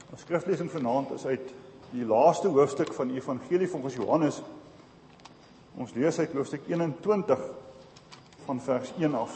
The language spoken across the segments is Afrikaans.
Ons skriflesing vanaand is uit die laaste hoofstuk van die Evangelie volgens Johannes. Ons lees uit hoofstuk 21 van vers 1 af.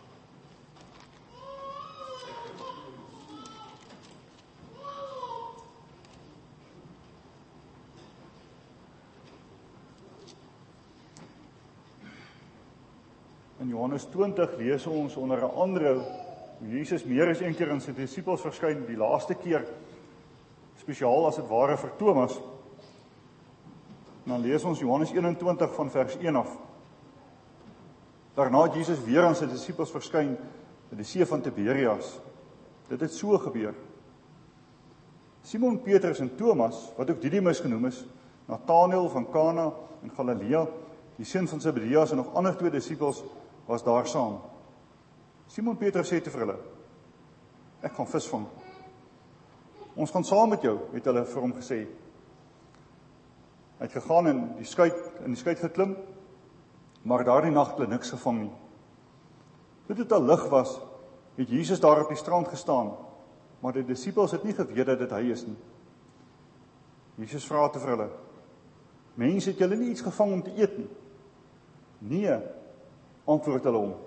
In Johannes 20 lees ons onder 'n andere hoe Jesus meer as een keer aan sy disippels verskyn, die laaste keer spesiaal as dit ware vir Thomas. En dan lees ons Johannes 21 van vers 1 af. Daarna het Jesus weer aan sy disippels verskyn by die see van Tiberias. Dit het so gebeur. Simon Petrus en Thomas, wat ook Didimus genoem is, Nathanael van Kana in Galilea, die seun van Zebedeus en nog ander 2 disippels was daar saam. Simon Petrus sê te vir hulle: "Ek gaan vis vang." "Ons gaan saam met jou," het hulle vir hom gesê. Hy het gegaan en in die skuit geklim, maar daardie nag het hulle niks gevang nie. Toe dit al lig was, het Jesus daar op die strand gestaan, maar die disippels het nie geweet dat dit hy is nie. Jesus vra te vir hulle: "Mense, het julle nie iets gevang om te eet nie?" "Nee," antwoord hulle hom.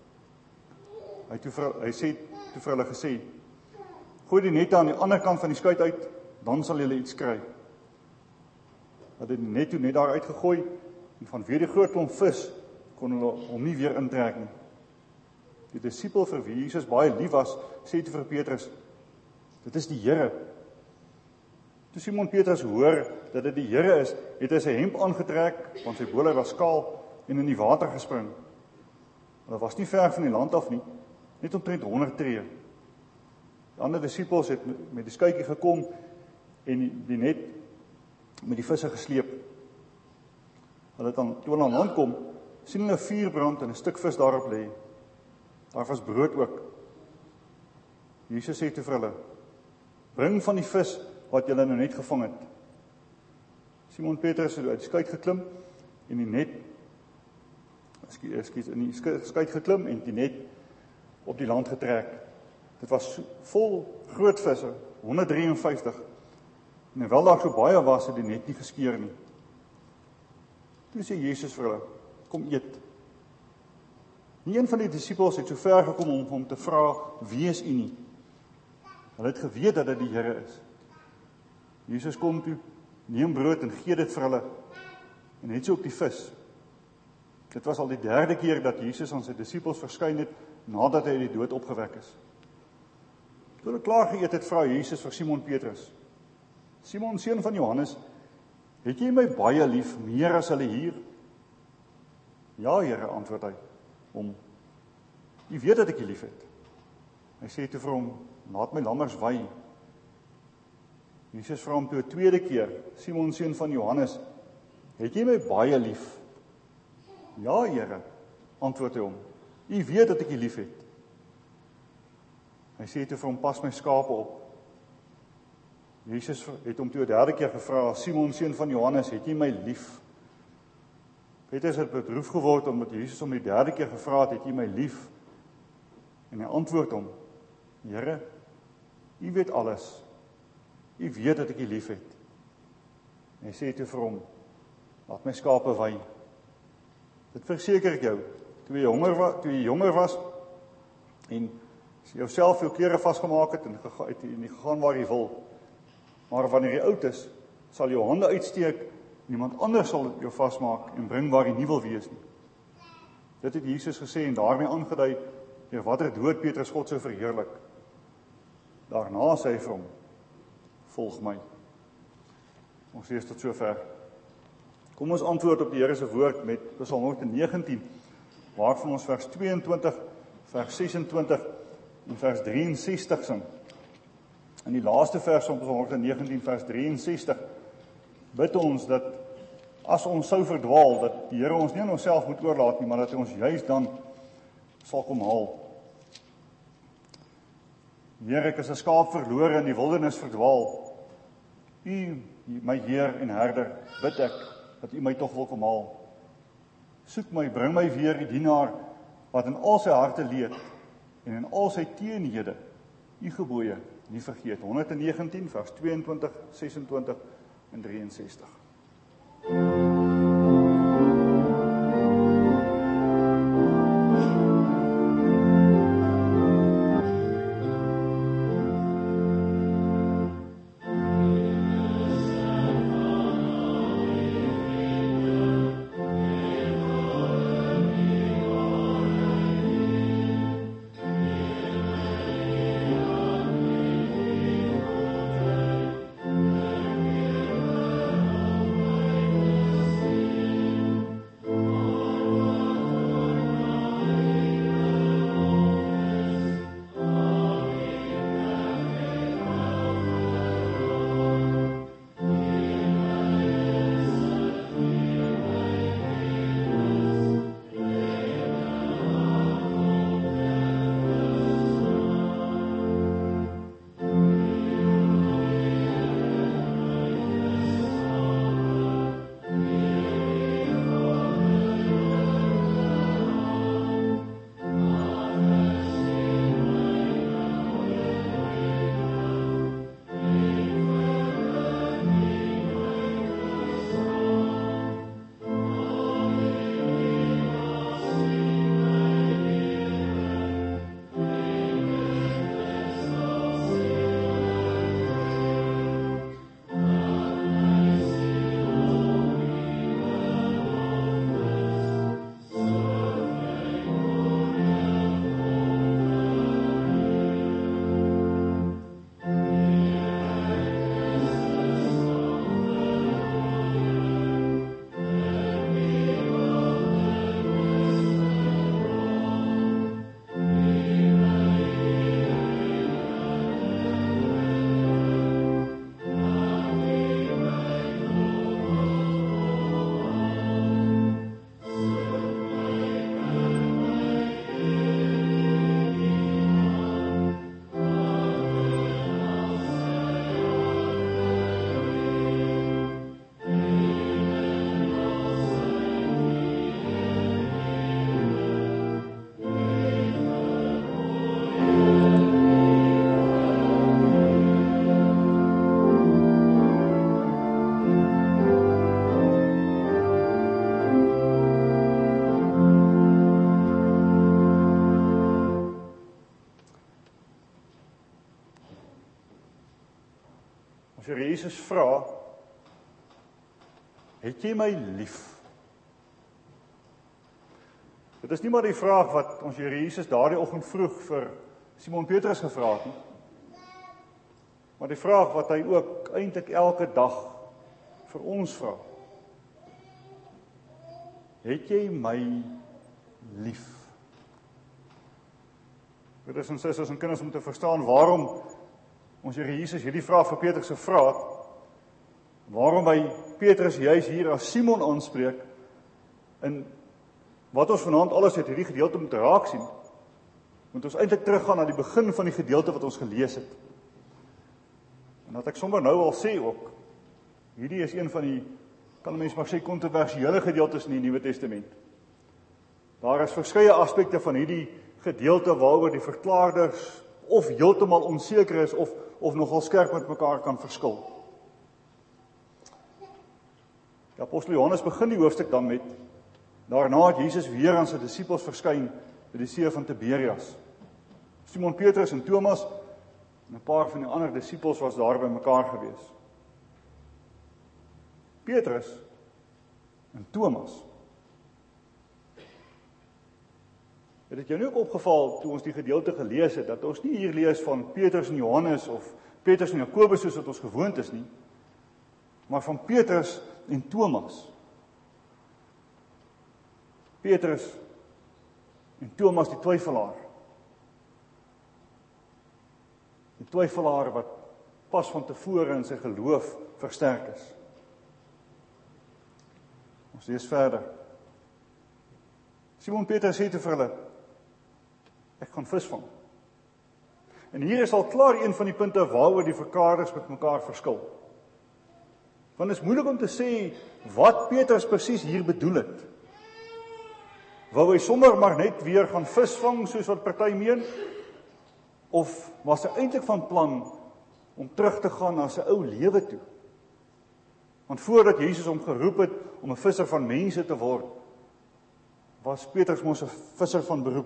Hy sê toe vir hulle gesê: "Gooi die nette aan die ander kant van die skuit uit, dan sal julle iets kry." Hulle het die net toe net daar uitgegooi, en vanweë die groot klomp vis, kon hulle hom nie weer intrek nie. Die disipel vir wie Jesus baie lief was, sê toe vir Petrus: "Dit is die Here." Toe Simon Petrus hoor dat dit die Here is, het hy sy hemp aangetrek, want sy boler was kaal, en in die water gespring. Hulle was nie ver van die land af nie, net omtrent 100 tree. Die ander disippels het met die skuitjie gekom en die net met die visse gesleep. Toe hulle aan land kom, sien hulle 'n vuur brand en 'n stuk vis daarop lê. Daar was brood ook. Jesus sê toe vir hulle: "Bring van die vis wat julle nou net gevang het." Simon Petrus het uit die skuit geklim en die net geklim en die net op die land getrek. Dit was vol groot visse, 153. En hoewel daar so baie was, het die net nie geskeur nie. Toe sê Jesus vir hulle: "Kom eet." Nie een van die disippels het so ver gekom om hom te vra: "Wie is u nie?" Hulle het geweet dat dit die Here is. Jesus kom toe, neem brood en gee dit vir hulle, en net so ook die vis. Dit was al die 3de keer dat Jesus aan sy disippels verskyn het, nadat hy uit die dood opgewek is. Toe hulle klaar geëet het, vra Jesus vir Simon Petrus: "Simon, seun van Johannes, het jy my baie lief, meer as hulle hier?" "Ja, Here," antwoord hy hom. "U weet dat ek u lief het." Hy sê toe vir hom: "Laat my lammers wei." Jesus vra hom toe 'n tweede keer: "Simon, seun van Johannes, het jy my baie lief?" "Ja, Here," antwoord hy hom. "U weet dat ek u lief het." Hy sê toe vir hom: "Pas my skape op." Jesus het hom toe 'n 3de keer gevra: "Simon, seun van Johannes, het jy my lief?" Petrus het bedroef geword omdat Jesus hom die 3de keer gevra het: "Het jy my lief?" En hy antwoord hom: "Here, u weet alles. U weet dat ek u lief het." En hy sê toe vir hom: "Laat my skape wei." Dit verseker ek jou, toe jy jonger was en jouself jou klere vasgemaak het en gegaan waar jy wil, maar wanneer jy oud is, sal jou hande uitsteek en iemand anders sal jou vasmaak en bring waar jy nie wil wees nie. Dit het Jesus gesê en daarmee aangedui deur watter dood Petrus God sou verheerlik. Daarna sê hy vir hom: "Volg my." Ons lees tot sover. Kom ons antwoord op die Here se woord met Psalm 119, waarvan ons vers 22, vers 26 en vers 63 sing. In die laaste vers van Psalm 119, vers 63, bid ons dat as ons sou verdwaal, dat die Here ons nie aan onsself moet oorlaat nie, maar dat hy ons juist dan sal kom haal. Here, ek is 'n skaap verlore in die wildernis verdwaal. U, my Heer en Herder, bid ek dat u my tog wil kom haal. Soek my, bring my weer die dienaar wat in al sy harte leed en in al sy teenhede u gebooie nie vergeet. 119 vers 22, 26 en 63. As jy Jesus vra, het jy my lief? Dit is nie maar die vraag wat ons Here Jesus daardie oggend vroeg vir Simon Petrus gevra het nie, maar die vraag wat hy ook eintlik elke dag vir ons vra. Het jy my lief? Broeders en susters en kinders, om te verstaan waarom ons Here Jesus hierdie vraag vir Petrus gevra het, waarom hy Petrus juis hier as Simon aanspreek, en wat ons vanaand alles uit hierdie gedeelte moet raak sien, moet ons eintlik teruggaan na die begin van die gedeelte wat ons gelees het. En dat ek sommer nou al sê ook, hierdie is een van die, kan mens maar sê, kontroversiële gedeeltes in die Nuwe Testament. Daar is verskeie aspekte van hierdie gedeelte waaroor die verklaarders of heeltemal onseker is, of nogal skerp met mekaar kan verskil. Die apostel Johannes begin die hoofstuk dan met, daarna het Jesus weer aan sy disippels verskyn by die see van Tiberias. Simon Petrus en Thomas en 'n paar van die ander disippels was daar by mekaar gewees. Petrus en Thomas. Het dit jou nie ook opgeval toe ons die gedeelte gelees het, dat ons nie hier lees van Petrus en Johannes of Petrus en Jakobus soos wat ons gewoond is nie, maar van Petrus en Thomas. Petrus en Thomas die twyfelaar. Die twyfelaar wat pas van tevore in sy geloof versterk is. Ons lees verder. Simon Petrus sê te vir hulle, ek gaan visvang. En hier is al klaar een van die punte waaroor die verklaarders met mekaar verskil. Want het is moeilik om te sê wat Petrus presies hier bedoel het. Wou hy sommer maar net weer gaan visvang soos wat party meen? Of was hy eintlik van plan om terug te gaan na sy ou lewe toe? Want voordat Jesus hom geroep het om 'n visser van mense te word, was Petrus mos 'n visser van beroep.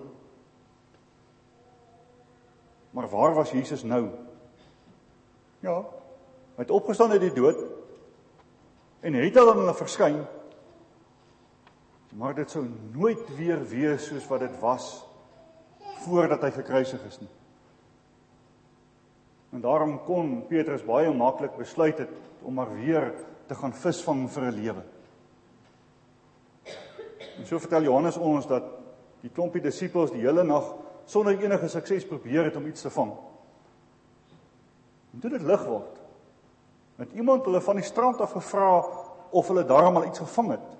Maar waar was Jesus nou? Ja, hy het opgestaan uit die dood en het al aan hulle verskyn, maar dit sou nooit weer wees soos wat dit was voordat hy gekruisig is nie. En daarom kon Petrus baie maklik besluit het om maar weer te gaan visvang vir 'n lewe. En so vertel Johannes ons dat die klompie disippels die hele nag sonder enige sukses probeer het om iets te vang. En toe dit lig word, het iemand hulle van die strand af gevra of hulle daarom al iets gevang het.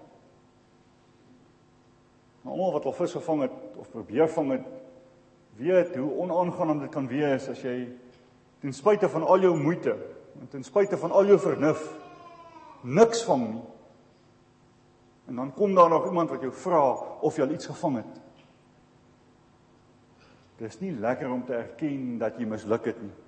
Maar almal wat al vis gevang het of probeer vang het, weet hoe onaangenaam dit kan wees as jy ten spyte van al jou moeite en ten spyte van al jou vernuf niks vang nie. En dan kom daar nog iemand wat jou vra of jy al iets gevang het. Dit is nie lekker om te erken dat jy misluk het nie.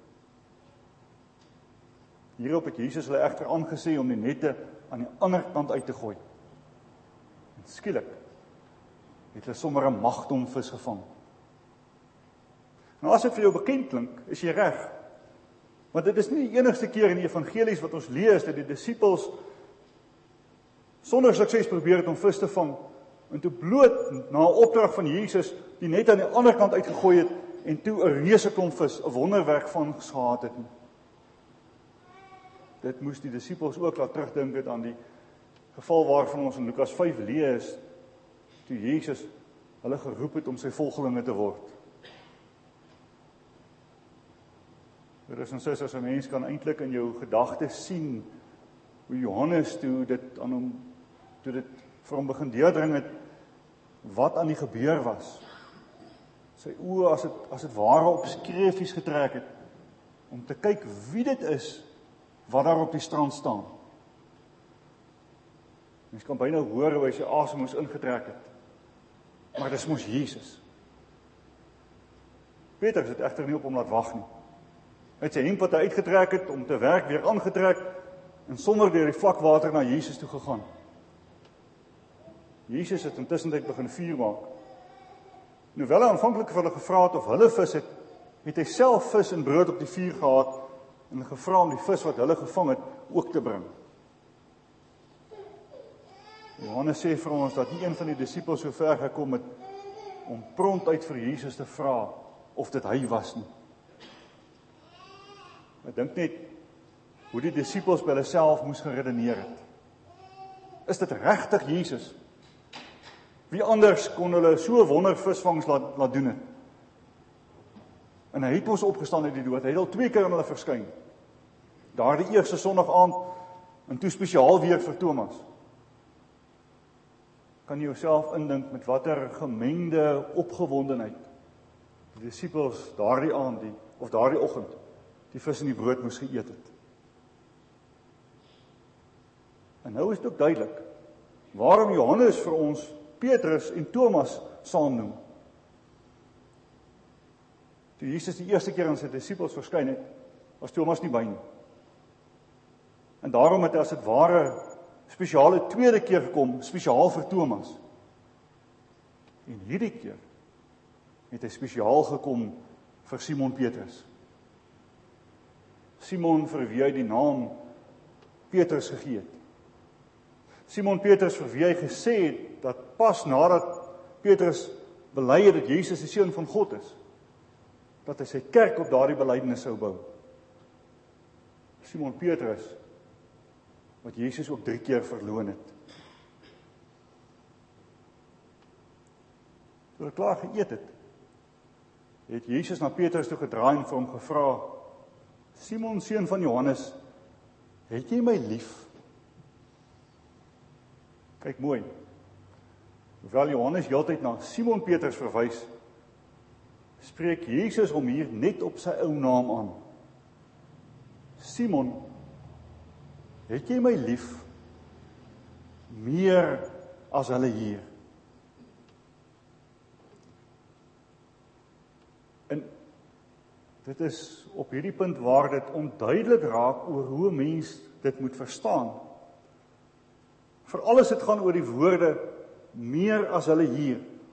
Hierop het Jesus hulle egter aangesê om die nette aan die ander kant uit te gooi. En skielik het hulle sommer 'n magdom vis gevang. Nou as dit vir jou bekend klink, is jy reg. Want dit is nie die enigste keer in die evangelies wat ons lees dat die disippels sonder sukses probeer het om vis te vang en toe bloot na 'n opdrag van Jesus die net aan die ander kant uitgegooi het en toe 'n reuse klomp vis, 'n wonderwerk van gehad het. Dit moes die disippels ook laat terugdink het aan die geval waarvan ons in Lukas 5 lees, toe Jesus hulle geroep het om sy volgelinge te word. Broers en susters, 'n mens kan eintlik in jou gedagtes sien hoe Johannes toe dit vir hom begin deurdring het wat aan die gebeur was. Sy oë as dit ware op skreefies getrek het om te kyk wie dit is wat daar op die strand staan. Mens kan byna hoor hoe hy sy asem moes ingetrek het. Maar dis mos Jesus. Petrus het egter nie op hom laat wag nie. Hy het sy hemp wat hy uitgetrek het om te werk weer aangetrek en sommer deur die vlak water na Jesus toe gegaan. Jesus het intussen begin vuur maak. Hoewel hy aanvanklik vir hulle gevra het of hulle vis het, het hy self vis en brood op die vuur gehad en gevra om die vis wat hulle gevang het ook te bring. Johannes sê vir ons dat nie een van die disippels so ver gekom het om prompt uit vir Jesus te vra of dit hy was nie. Ek dink net hoe die disippels by hulle self moes geredeneer het. Is dit regtig Jesus? Wie anders kon hulle so wondervisvangs laat doen het? En hy het ons opgestaan uit die dood. Hy het al 2 keer aan hulle verskyn. Daardie eerste Sondag aand en toe spesiaal weer vir Thomas. Kan jy jouself indink met watter gemengde opgewondenheid die disippels daardie aand of daardie oggend die vis en die brood moes geëet het. En nou is dit ook duidelik waarom Johannes vir ons Petrus en Thomas saamnoem. Toe Jesus die eerste keer aan sy disippels verskyn het, was Thomas nie by nie. En daarom het hy as dit ware spesiale tweede keer gekom, spesiaal vir Thomas. En hierdie keer het hy spesiaal gekom vir Simon Petrus. Simon vir wie hy die naam Petrus gegee het. Simon Petrus vir wie hy gesê het dat pas nadat Petrus bely het dat Jesus die seun van God is, dat hy sy kerk op daardie belydenis sou bou. Simon Petrus wat Jesus ook 3 keer verloon het. Toe hy klaar geëet het Jesus na Petrus toe gedraai en vir hom gevra: Simon, seun van Johannes, het jy my lief? Kyk mooi. Hoewel Johannes heeltyd na Simon Petrus verwys, spreek Jesus hom hier net op sy ou naam aan. Simon, het jy my lief meer as hulle hier? Dit is op hierdie punt waar dit onduidelik raak oor hoe 'n mens dit moet verstaan. Veral as dit gaan oor die woorde meer as hulle hier.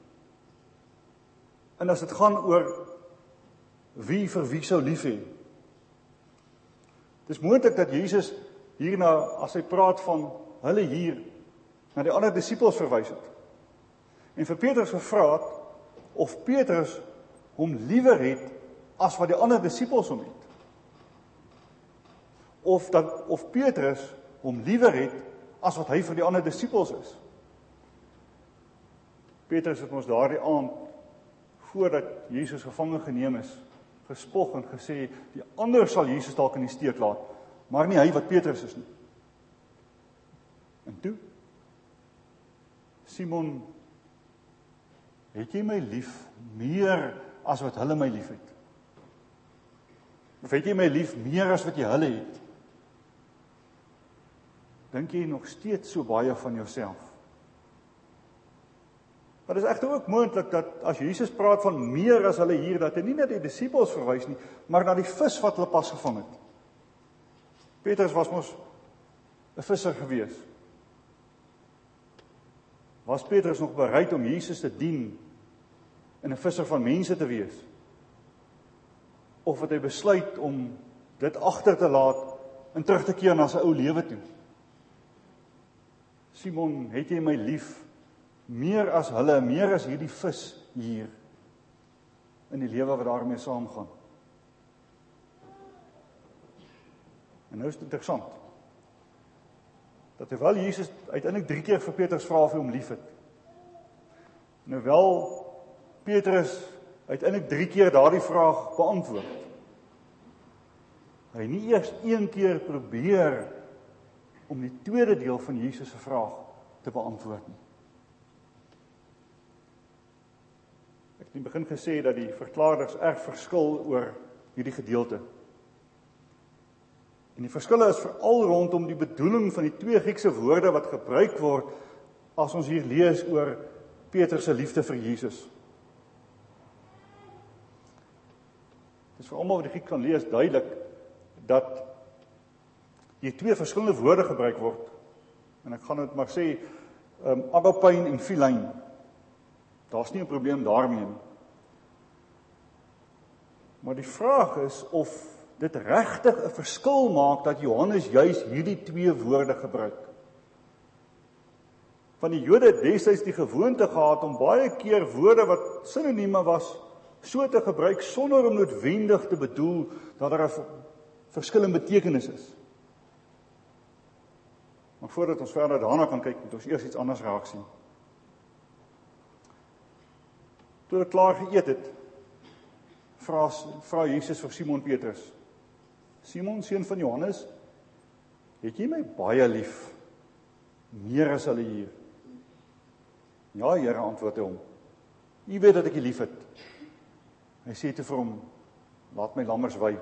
En as dit gaan oor wie vir wie sou lief hê. Dit is moontlik dat Jesus hierna, as hy praat van hulle hier, na die ander disippels verwys het. En vir Petrus gevra het, of Petrus hom liewer het as wat die ander disippels hom het. Of Petrus hom liewer het as wat hy vir die ander disippels is. Petrus het ons daardie aand, voordat Jesus gevange geneem is, gespog en gesê, die ander sal Jesus dalk in die steek laat, maar nie hy wat Petrus is nie. En toe, Simon, het jy my lief meer as wat hulle my lief het? Of het jy my lief meer as wat jy hulle het? Dink jy nog steeds so baie van jouself? Maar dit is egter ook moontlik dat as Jesus praat van meer as hulle hier, dat hy nie net die disippels verwys nie, maar na die vis wat hulle pas gevang het. Petrus was mos 'n visser gewees. Was Petrus nog bereid om Jesus te dien en 'n visser van mense te wees? Of het hy besluit om dit agter te laat en terug te keer na sy ou lewe toe? Simon, het jy my lief meer as hulle, meer as hierdie vis hier in die lewe wat daarmee saamgaan? En nou is dit interessant, dat terwyl Jesus uiteindelik 3 keer vir Petrus vra of hy hom lief het, en hoewel Petrus uiteindelik 3 keer daardie vraag beantwoord, hy nie eers 1 keer probeer om die tweede deel van Jesus se vraag te beantwoord nie. Ek het in die begin gesê dat die verklaarders erg verskil oor hierdie gedeelte. En die verskille is veral rondom die bedoeling van die 2 Griekse woorde wat gebruik word as ons hier lees oor Petrus se liefde vir Jesus. Dit is vir almal wat die Griek kan lees duidelik dat hier 2 verskillende woorde gebruik word. En ek gaan dit maar sê, agapein en philein. Daar's nie 'n probleem daarmee nie. Maar die vraag is of dit regtig 'n verskil maak dat Johannes juis hierdie 2 woorde gebruik. Van die Jode het destyds die gewoonte gehad om baie keer woorde wat sinonieme was, so te gebruik sonder om noodwendig te bedoel dat daar 'n verskil in betekenis is. Maar voordat ons verder daarna kan kyk, moet ons eers iets anders raak sien. Toe hulle klaar geëet het, vra Jesus vir Simon Petrus, Simon, seun van Johannes, het jy my baie lief, meer as hulle hier? Ja, Here, antwoord hy hom. U weet dat ek u lief het. Hy sê toe vir hom, laat my lammers wei.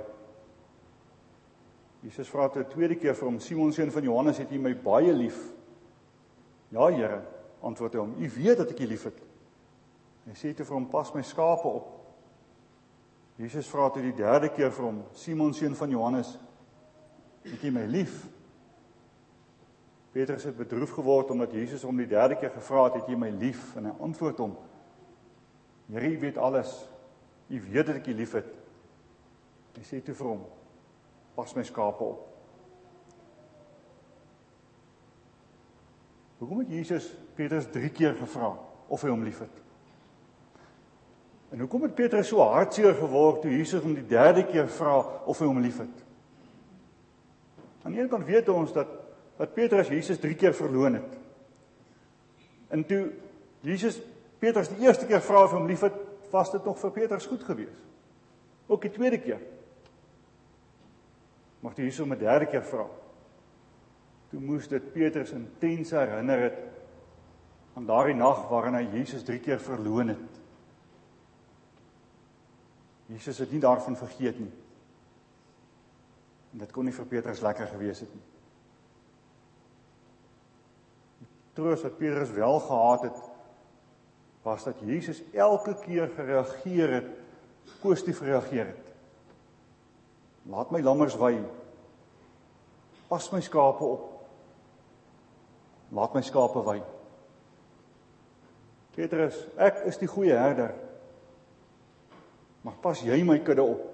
Jesus vra toe 'n tweede keer vir hom, Simon, seun van Johannes, het jy my baie lief? Ja, Here, antwoord hy hom, u weet dat ek u lief het. Hy sê toe vir hom, pas my skape op. Jesus vra toe die derde keer vir hom, Simon, seun van Johannes, het jy my lief? Petrus het bedroef geword omdat Jesus hom die derde keer gevra het jy my lief? En hy antwoord hom, Here, u weet alles, u weet dat ek u lief het. Hy sê toe vir hom, pas my skape op. Hoekom het Jesus Petrus 3 keer gevra of hy hom lief het? En hoekom het Petrus so hartseer geword toe Jesus hom die derde keer vra of hy hom lief het? Aan die een kant weet ons dat Petrus Jesus 3 keer verloon het. En toe Jesus Petrus die eerste keer vra of hy hom lief het, was dit nog vir Petrus goed gewees. Ook die tweede keer. Maar toe Jesus hom 'n derde keer vra, toe moes dit Petrus intens herinner het aan daardie nag waarin hy Jesus 3 keer verloon het. Jesus het nie daarvan vergeet nie. En dit kon nie vir Petrus lekker gewees het nie. Die troos wat Petrus wel gehad het, was dat Jesus elke keer gereageer het, positief gereageer het. Laat my lammers wei. Pas my skape op. Laat my skape wei. Petrus, ek is die goeie herder. Maar pas jy my kudde op.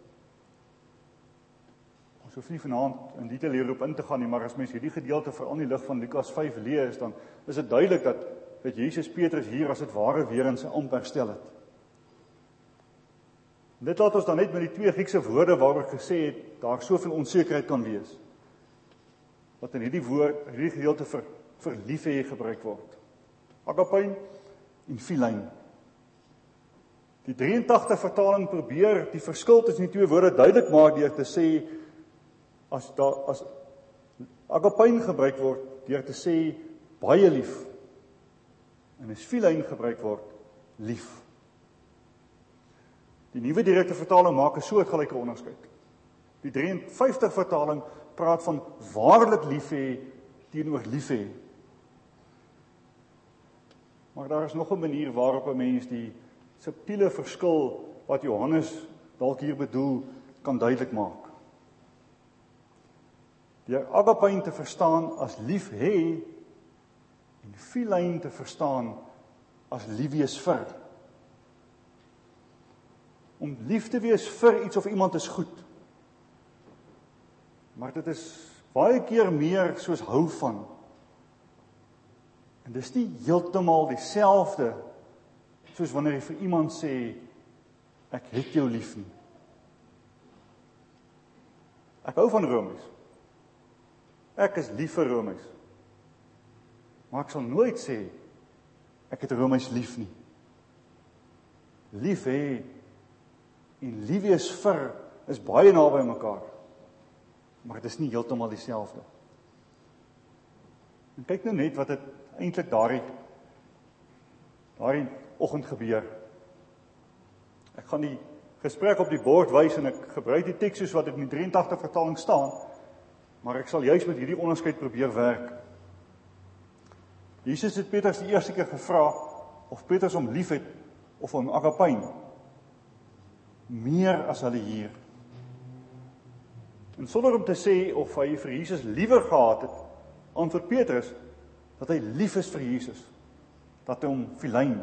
Ons hoef nie vanaand in detail hierop in te gaan nie, maar as mens hierdie gedeelte veral in die lig van Lukas 5 lees, dan is dit duidelik dat Jesus Petrus hier as dit ware weer in sy amp herstel het. Dit laat ons dan net met die twee Griekse woorde waaroor gesê het, daar soveel onsekerheid kan wees. Wat in hierdie gedeelte vir liefhê gebruik word. Agapein en philein. Die 83 vertaling probeer die verskil tussen die twee woorde duidelik maak deur te sê, as agapein gebruik word, deur te sê baie lief, en as philein gebruik word, lief. Die nuwe direkte vertaling maak 'n soortgelyke onderskeid. Die 53 vertaling praat van waarlik lief hê teenoor lief hê. Maar daar is nog 'n manier waarop 'n mens die subtiele verskil wat Johannes dalk hier bedoel, kan duidelik maak. Deur agapein te verstaan as lief hê en philein te verstaan as lief wees vir. Om lief te wees vir iets of iemand is goed. Maar dit is baie keer meer soos hou van. En dis nie heeltemal dieselfde soos wanneer jy vir iemand sê, ek het jou lief nie. Ek hou van roomys. Ek is lief vir roomys. Maar ek sal nooit sê, ek het roomys lief nie. Lief hê en lief wees vir is baie naby mekaar. Maar dit is nie heeltemal dieselfde. En kyk nou net wat het eintlik daardie oggend gebeur. Ek gaan die gesprek op die bord wys en ek gebruik die teks soos wat dit in die 83 vertaling staan, maar ek sal juis met hierdie onderskeid probeer werk. Jesus het Petrus die eerste keer gevra of Petrus hom lief het of hom agapein. Meer as hulle hier. En sonder om te sê of hy vir Jesus liewer gehad het, antwoord Petrus dat hy lief is vir Jesus, dat hy hom philein.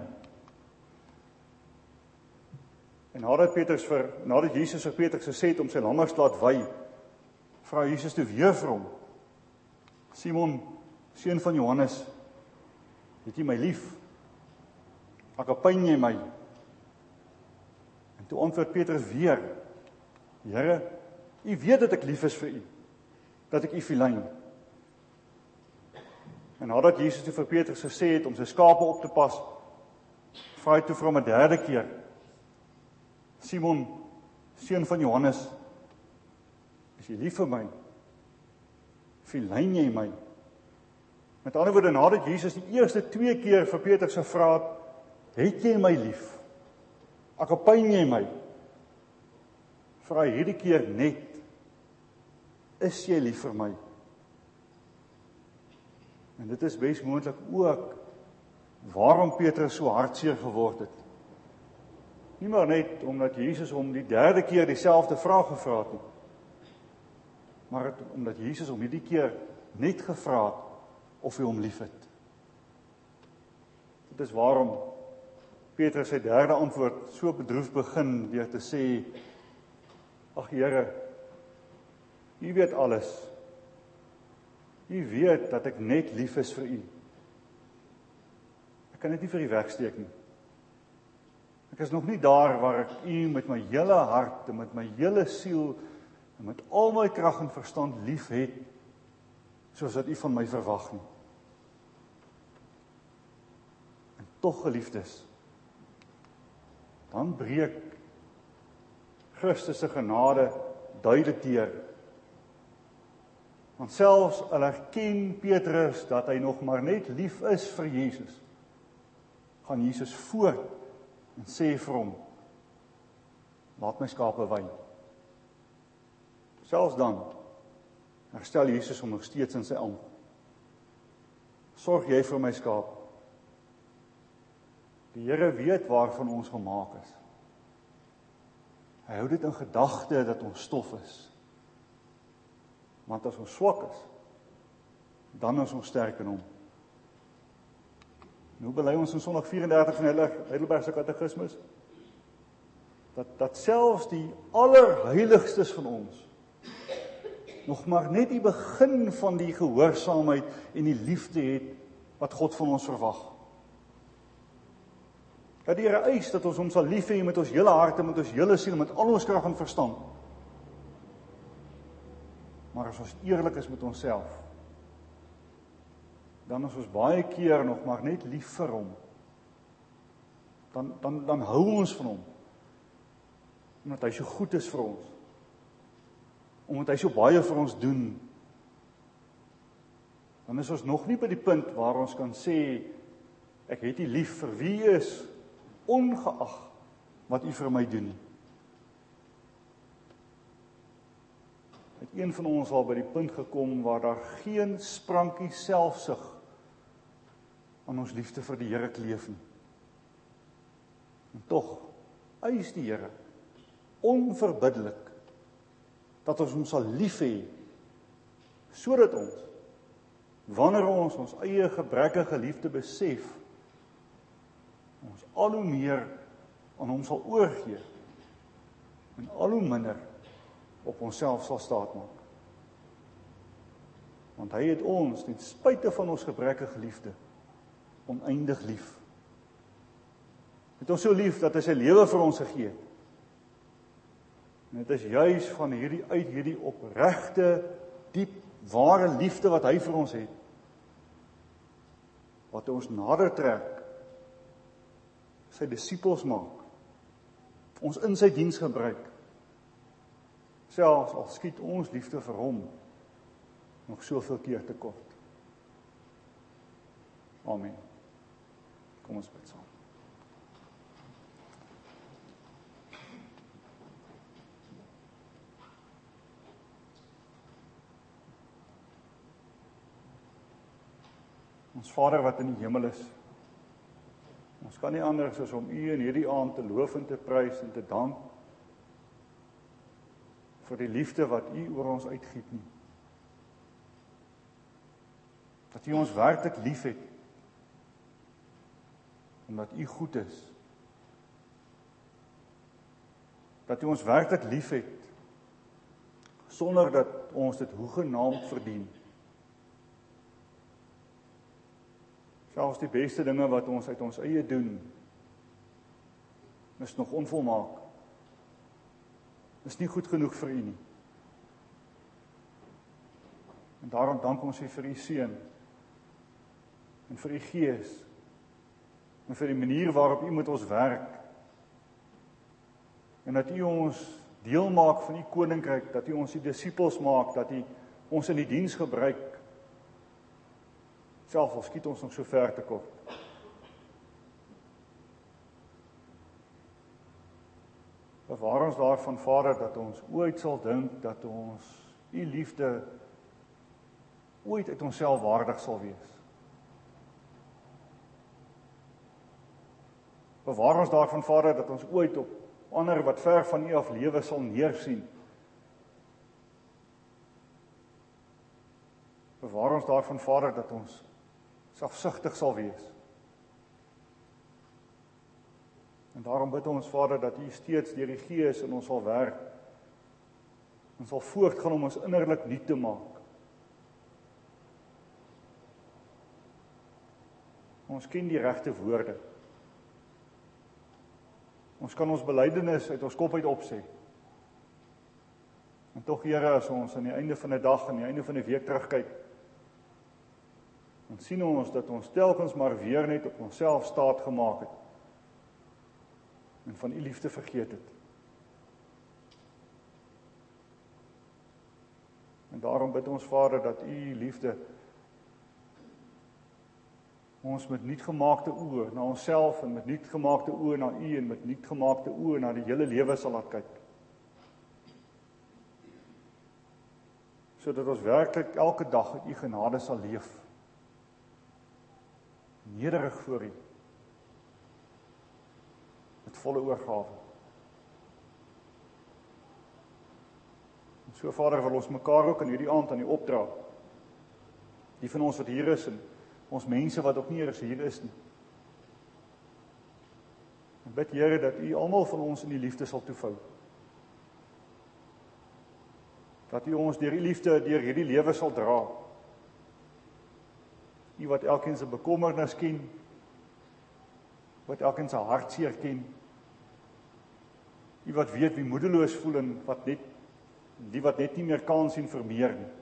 En nadat Jesus vir Petrus gesê het om sy lammers te laat wei, vra Jesus toe weer vir hom, Simon, seun van Johannes, het jy my lief? Agapein jy my? En toe antwoord Petrus weer, Here, U weet dat ek lief is vir U, dat ek U philein. En nadat Jesus toe vir Petrus gesê het om sy skape op te pas, vra hy toe vir hom 'n derde keer, Simon, seun van Johannes, is jy lief vir my? Philein jy my? Met ander woorde, nadat Jesus die eerste 2 keer vir Petrus gevra het jy my lief? Agapein jy my? Vra hy hierdie keer net, is jy lief vir my? En dit is bes moontlik ook waarom Petrus so hartseer geword het. Nie maar net omdat Jesus hom die derde keer dieselfde vraag gevra het nie, maar omdat Jesus hom hierdie keer net gevra het of hy hom lief het. Dit is waarom Petrus sy derde antwoord so bedroef begin deur te sê, ag Here, U weet alles. U weet dat ek net lief is vir U. Ek kan dit nie vir U wegsteek nie. Ek is nog nie daar waar ek U met my hele hart en met my hele siel en met al my krag en verstand lief het, soos wat U van my verwag nie. En tog, geliefdes, dan breek Christus se genade duidelik deur. Want selfs al erken Petrus dat hy nog maar net lief is vir Jesus, gaan Jesus voort en sê vir hom, laat my skape wei. Selfs dan herstel Jesus hom nog steeds in sy amp. Sorg jy vir my skaap. Die Here weet waarvan ons gemaak is. Hy hou dit in gedagte dat ons stof is. Want as ons swak is, dan is ons sterk in hom. En hoe bely ons in Sondag 34 van Heidelbergse Katekismus? Dat selfs die allerheiligstes van ons nog maar net die begin van die gehoorsaamheid en die liefde het wat God van ons verwag. Dat die Here eis dat ons hom sal lief hê met ons hele harte, met ons hele siel, met al ons krag en verstand. Maar as ons eerlik is met onsself, dan is ons baie keer nog maar net lief vir hom. Dan hou ons van hom. Omdat hy so goed is vir ons. Omdat hy so baie vir ons doen. Dan is ons nog nie by die punt waar ons kan sê, ek het u lief vir wie u is, ongeag wat u vir my doen. Het een van ons al by die punt gekom waar daar geen sprankie selfsug aan ons liefde vir die Here kleef nie. En tog eis die Here onverbiddelik dat ons hom sal lief hê, sodat ons, wanneer ons ons eie gebrekkige liefde besef, ons al hoe meer aan hom sal oorgee en al hoe minder op onsself sal staatmaak. Want hy het ons, ten spyte van ons gebrekkige liefde, oneindig lief. Het ons so lief dat hy sy lewe vir ons gegee het. En dit is juis van uit hierdie opregte, diep, ware liefde wat hy vir ons het, wat ons nader trek, sy disippels maak, ons in sy diens gebruik, selfs al skiet ons liefde vir hom nog soveel keer te kort. Amen. Kom ons bid saam. Ons Vader wat in die hemel is, ons kan nie anders as om u in hierdie aand te loof en te prys en te dank vir die liefde wat u oor ons uitgiet nie. Dat u ons werklik lief het, omdat u goed is. Dat u ons werklik lief het, sonder dat ons dit hoegenaamd verdien. Selfs die beste dinge wat ons uit ons eie doen, is nog onvolmaak. Is nie goed genoeg vir u nie. En daarom dank ons u vir u Seun, en vir u Gees, en vir die manier waarop u met ons werk, en dat u ons deel maak van u koninkryk, dat u ons die disippels maak, dat u ons in die diens gebruik, selfs al skiet ons nog so ver te kort. Bewaar ons daarvan, Vader, dat ons ooit sal dink dat ons u liefde ooit uit onsself waardig sal wees. Bewaar ons daarvan, Vader, dat ons ooit op ander wat ver van u af lewe sal neersien. Bewaar ons daarvan, Vader, dat ons selfsugtig sal wees. En daarom bid ons, Vader, dat u steeds deur die Gees in ons sal werk, en sal voortgaan om ons innerlik nuut te maak. Ons ken die regte woorde. Ons kan ons belydenis uit ons kop uit opsê. En tog, Here, as ons aan die einde van 'n dag, aan die einde van 'n week terugkyk, dan sien ons dat ons telkens maar weer net op onsself staat gemaak het en van u liefde vergeet het. En daarom bid ons, Vader, dat u liefde ons met nuut gemaakte oë na onsself en met nuut gemaakte oë na u en met nuut gemaakte oë na die hele lewe sal laat kyk. Sodat ons werklik elke dag uit u genade sal leef. Nederig voor u. Met volle oorgawe. So Vader, wil ons mekaar ook in hierdie aand aan U opdra. Die van ons wat hier is en ons mense wat ook nie eers hier is nie. Ek bid Here dat U almal van ons in die liefde sal toevou. Dat U ons deur U liefde deur hierdie lewe sal dra. U wat elkeen se bekommernis ken, wat elkeen se hartseer ken. U wat weet wie moedeloos voel en die wat net nie meer kan sien vir meer nie.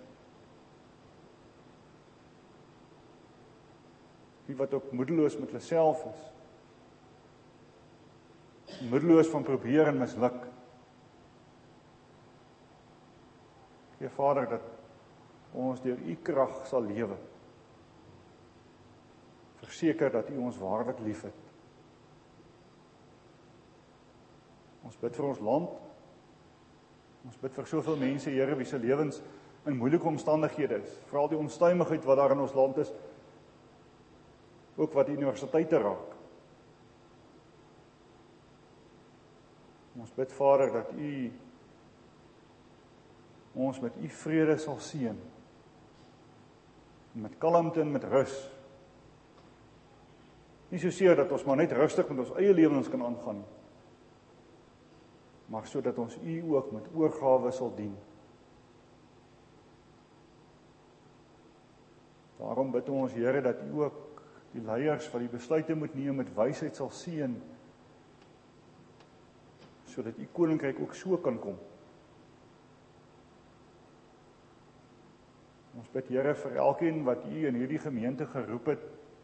Die wat ook moedeloos met hulle self is. Moedeloos van probeer en misluk. Gee Vader dat ons deur U krag sal lewe. Verseker dat U ons waarlik liefhet. Ons bid vir ons land. Ons bid vir soveel mense, Here, wie se lewens in moeilike omstandighede is. Veral die onstuimigheid wat daar in ons land is. Ook wat die universiteite raak. Ons bid, Vader, dat U ons met U vrede sal seën. Met kalmte en met rus. Nie soseer dat ons maar net rustig met ons eie lewens kan aangaan, maar sodat ons U ook met oorgawe sal dien. Daarom bid ons, Here, dat U ook die leiers wat die besluite moet neem met wysheid sal seën, sodat U koninkryk ook so kan kom. Ons bid, Here, vir elkeen wat U in hierdie gemeente geroep het,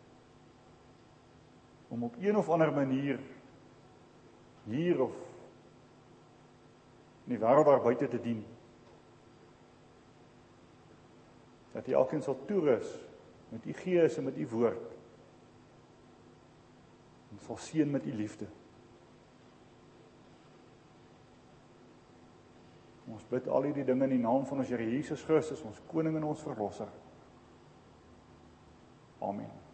om op een of ander manier hier of in die wêreld daar buite te dien. Dat U elkeen sal toerus met U Gees en met U woord. En sal seën met U liefde. Ons bid al hierdie dinge in die naam van ons Here Jesus Christus, ons koning en ons verlosser. Amen.